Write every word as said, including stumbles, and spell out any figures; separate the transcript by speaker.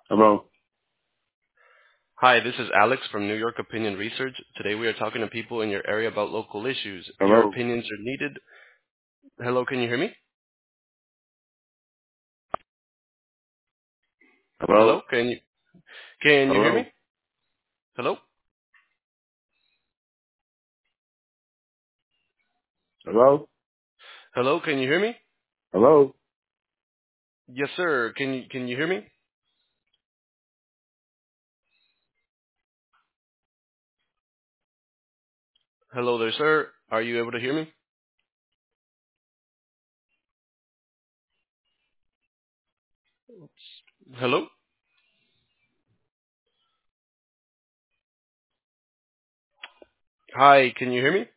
Speaker 1: Hello.
Speaker 2: Hi, this is Alex from New York Opinion Research. Today we are talking to people in your area about local issues. Your
Speaker 1: Hello.
Speaker 2: opinions are needed. Hello, can you hear me?
Speaker 1: Hello.
Speaker 2: Hello, can you can you hear me?
Speaker 1: Hello.
Speaker 2: Hello?
Speaker 1: Hello.
Speaker 2: Hello, can you hear me?
Speaker 1: Hello.
Speaker 2: Yes, sir. Can you can you hear me? Hello there, sir. Are you able to hear me? Hello? Hi, can you hear me?